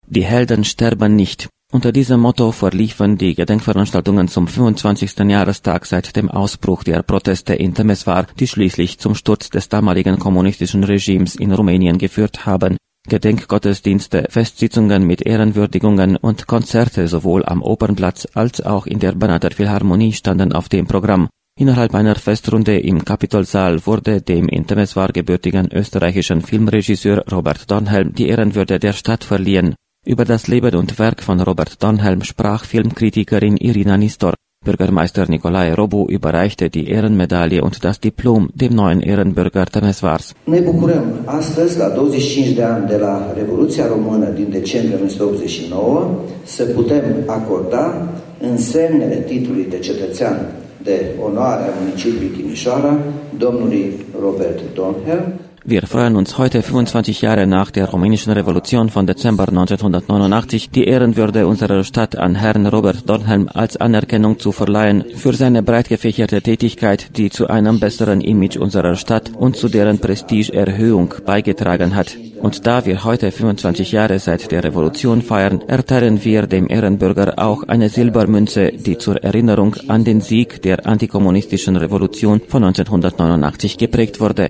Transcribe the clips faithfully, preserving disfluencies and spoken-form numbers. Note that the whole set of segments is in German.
Die Helden sterben nicht. Unter diesem Motto verliefen die Gedenkveranstaltungen zum fünfundzwanzigsten Jahrestag seit dem Ausbruch der Proteste in Temeswar, die schließlich zum Sturz des damaligen kommunistischen Regimes in Rumänien geführt haben. Gedenkgottesdienste, Festsitzungen mit Ehrenwürdigungen und Konzerte sowohl am Opernplatz als auch in der Banater Philharmonie standen auf dem Programm. Innerhalb einer Festrunde im Kapitolsaal wurde dem in Temeswar gebürtigen österreichischen Filmregisseur Robert Dornhelm die Ehrenwürde der Stadt verliehen. Über das Leben und Werk von Robert Dornhelm sprach Filmkritikerin Irina Nistor. Bürgermeister Nicolae Robu überreichte die Ehrenmedaille und das Diplom dem neuen Ehrenbürger Temeswars. Ne bucurăm astăzi, la douăzeci și cinci de ani de la Revoluția Română din decembrie o mie nouă sute optzeci și nouă, să putem acorda însemnele titlului de cetățean de onoare a municipiului Timișoara, domnului Robert Dornhelm. Wir freuen uns heute, fünfundzwanzig Jahre nach der rumänischen Revolution von Dezember neunzehnhundertneunundachtzig, die Ehrenwürde unserer Stadt an Herrn Robert Dornhelm als Anerkennung zu verleihen für seine breit gefächerte Tätigkeit, die zu einem besseren Image unserer Stadt und zu deren Prestigeerhöhung beigetragen hat. Und da wir heute fünfundzwanzig Jahre seit der Revolution feiern, erteilen wir dem Ehrenbürger auch eine Silbermünze, die zur Erinnerung an den Sieg der antikommunistischen Revolution von neunzehnhundertneunundachtzig geprägt wurde.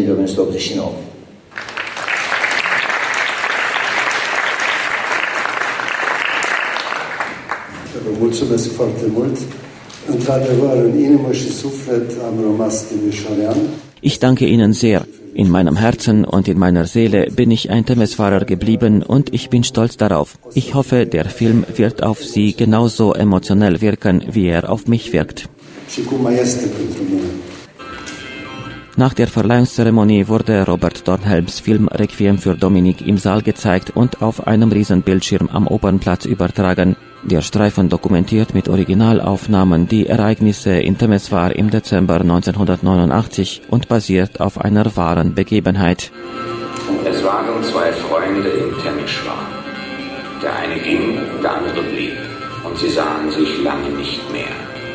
Mulțumesc foarte mult. Într-adevăr, în inimă și suflet am rămas timișorean. Ich danke Ihnen sehr. In meinem Herzen und in meiner Seele bin ich ein Temeswarer geblieben und ich bin stolz darauf. Ich hoffe, der Film wird auf Sie genauso emotionell wirken, wie er auf mich wirkt. Nach der Verleihungszeremonie wurde Robert Dornhelms Film Requiem für Dominik im Saal gezeigt und auf einem Riesenbildschirm am Opernplatz übertragen. Der Streifen dokumentiert mit Originalaufnahmen die Ereignisse in Temeswar im Dezember neunzehnhundertneunundachtzig und basiert auf einer wahren Begebenheit. Es waren zwei Freunde in Temeswar. Der eine ging, der andere blieb. Und sie sahen sich lange nicht mehr.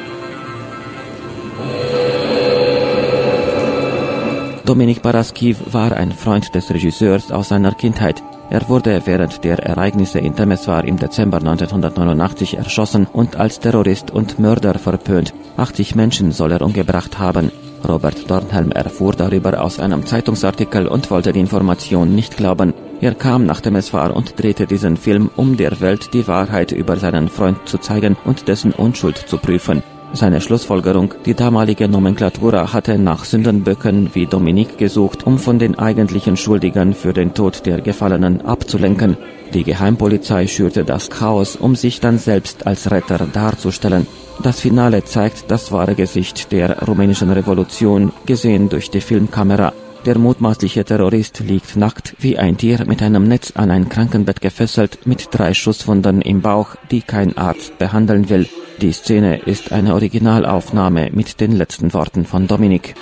Dominik Paraskiv war ein Freund des Regisseurs aus seiner Kindheit. Er wurde während der Ereignisse in Temeswar im Dezember neunzehnhundertneunundachtzig erschossen und als Terrorist und Mörder verpönt. achtzig Menschen soll er umgebracht haben. Robert Dornhelm erfuhr darüber aus einem Zeitungsartikel und wollte die Information nicht glauben. Er kam nach Temeswar und drehte diesen Film, um der Welt die Wahrheit über seinen Freund zu zeigen und dessen Unschuld zu prüfen. Seine Schlussfolgerung: Die damalige Nomenklatura hatte nach Sündenböcken wie Dominik gesucht, um von den eigentlichen Schuldigen für den Tod der Gefallenen abzulenken. Die Geheimpolizei schürte das Chaos, um sich dann selbst als Retter darzustellen. Das Finale zeigt das wahre Gesicht der rumänischen Revolution, gesehen durch die Filmkamera. Der mutmaßliche Terrorist liegt nackt wie ein Tier mit einem Netz an ein Krankenbett gefesselt, mit drei Schusswunden im Bauch, die kein Arzt behandeln will. Die Szene ist eine Originalaufnahme mit den letzten Worten von Dominik.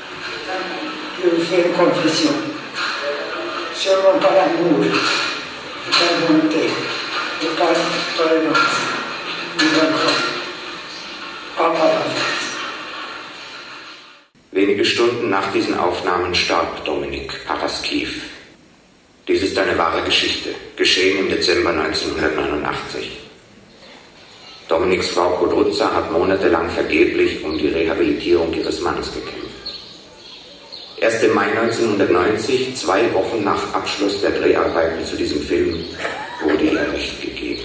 Wenige Stunden nach diesen Aufnahmen starb Dominik Paraskiv. Dies ist eine wahre Geschichte, geschehen im Dezember neunzehnhundertneunundachtzig. Dominiks Frau Kudruza hat monatelang vergeblich um die Rehabilitierung ihres Mannes gekämpft. Erst im Mai neunzehnhundertneunzig, zwei Wochen nach Abschluss der Dreharbeiten zu diesem Film, wurde ihr Recht gegeben.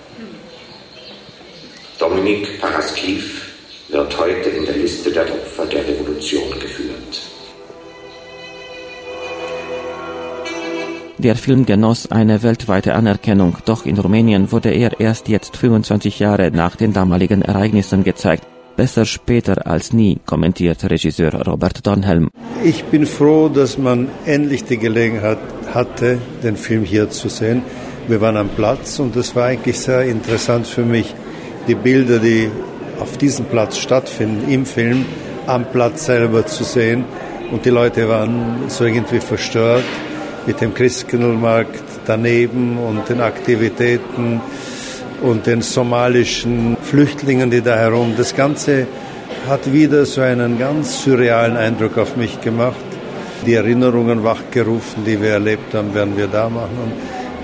Dominik Paraskiv wird heute in der Liste der Opfer der Revolution geführt. Der Film genoss eine weltweite Anerkennung, doch in Rumänien wurde er erst jetzt fünfundzwanzig Jahre nach den damaligen Ereignissen gezeigt. Besser später als nie, kommentiert Regisseur Robert Dornhelm. Ich bin froh, dass man endlich die Gelegenheit hatte, den Film hier zu sehen. Wir waren am Platz und es war eigentlich sehr interessant für mich, die Bilder, die auf diesem Platz stattfinden, im Film, am Platz selber zu sehen. Und die Leute waren so irgendwie verstört mit dem Christkindlmarkt daneben und den Aktivitäten und den somalischen Flüchtlingen, die da herum. Das Ganze hat wieder so einen ganz surrealen Eindruck auf mich gemacht. Die Erinnerungen wachgerufen, die wir erlebt haben, werden wir da machen. Und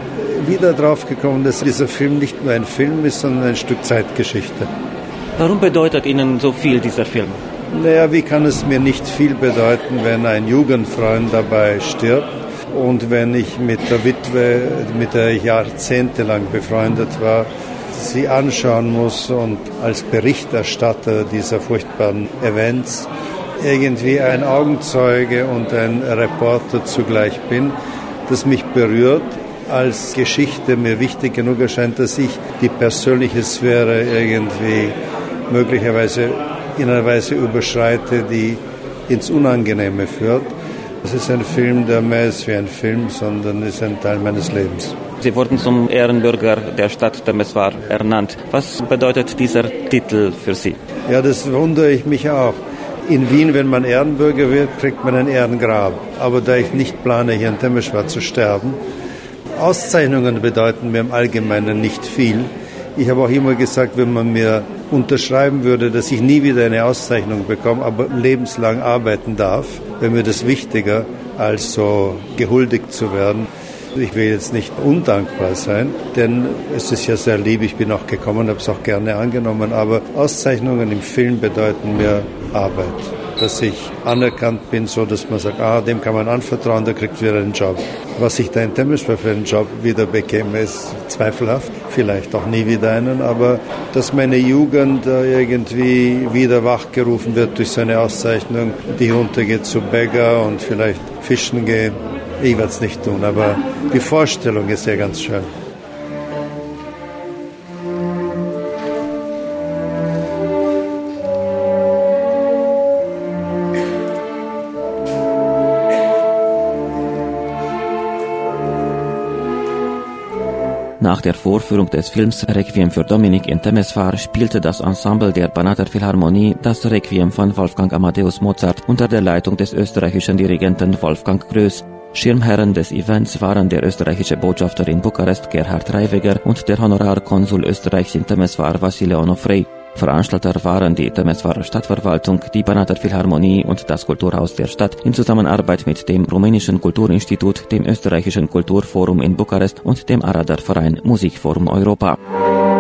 wieder drauf gekommen, dass dieser Film nicht nur ein Film ist, sondern ein Stück Zeitgeschichte. Warum bedeutet Ihnen so viel dieser Film? Naja, wie kann es mir nicht viel bedeuten, wenn ein Jugendfreund dabei stirbt und wenn ich mit der Witwe, mit der ich jahrzehntelang befreundet war, sie anschauen muss und als Berichterstatter dieser furchtbaren Events irgendwie ein Augenzeuge und ein Reporter zugleich bin, das mich berührt, als Geschichte mir wichtig genug erscheint, dass ich die persönliche Sphäre irgendwie möglicherweise in einer Weise überschreite, die ins Unangenehme führt. Es ist ein Film, der mehr ist wie ein Film, sondern ist ein Teil meines Lebens. Sie wurden zum Ehrenbürger der Stadt Temeswar ernannt. Was bedeutet dieser Titel für Sie? Ja, das wundere ich mich auch. In Wien, wenn man Ehrenbürger wird, kriegt man ein Ehrengrab. Aber da ich nicht plane, hier in Temeswar zu sterben, Auszeichnungen bedeuten mir im Allgemeinen nicht viel. Ich habe auch immer gesagt, wenn man mir unterschreiben würde, dass ich nie wieder eine Auszeichnung bekomme, aber lebenslang arbeiten darf, wäre mir das wichtiger, als so gehuldigt zu werden. Ich will jetzt nicht undankbar sein, denn es ist ja sehr lieb, ich bin auch gekommen, habe es auch gerne angenommen, aber Auszeichnungen im Film bedeuten mir Arbeit. Dass ich anerkannt bin, so dass man sagt, ah, dem kann man anvertrauen, der kriegt wieder einen Job. Was ich da in Temeswar für einen Job wieder bekäme, ist zweifelhaft. Vielleicht auch nie wieder einen, aber dass meine Jugend irgendwie wieder wachgerufen wird durch so eine Auszeichnung, die runtergeht zu Bäcker und vielleicht fischen gehen. Ich werde es nicht tun, aber die Vorstellung ist ja ganz schön. Nach der Vorführung des Films Requiem für Dominik in Temeswar spielte das Ensemble der Banater Philharmonie das Requiem von Wolfgang Amadeus Mozart unter der Leitung des österreichischen Dirigenten Wolfgang Größ. Schirmherren des Events waren der österreichische Botschafter in Bukarest Gerhard Reiweger und der Honorarkonsul Österreichs in Temeswar Vasile Onofrei. Veranstalter waren die Temeswarer Stadtverwaltung, die Banater Philharmonie und das Kulturhaus der Stadt in Zusammenarbeit mit dem rumänischen Kulturinstitut, dem österreichischen Kulturforum in Bukarest und dem Aradar Verein Musikforum Europa.